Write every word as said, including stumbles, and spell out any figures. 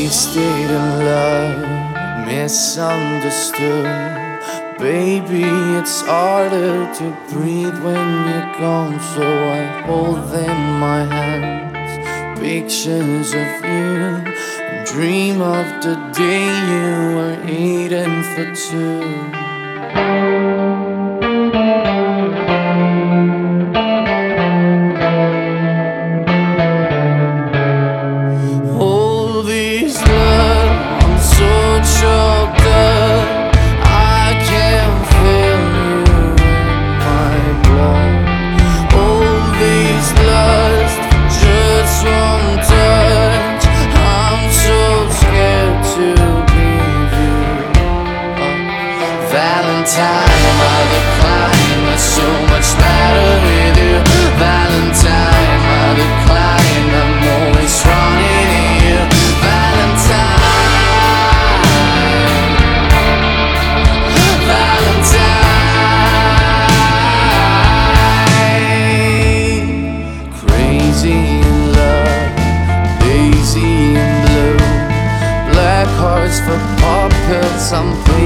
Wasted in love, misunderstood. Baby, it's harder to breathe when you're gone, so I hold in my hands pictures of you and dream of the day you were eating for two. Valentine, I decline, there's so much better with you. Valentine, I decline, I'm always running to you. Valentine, Valentine. Crazy in love, daisy in blue, black hearts for puppets, I'm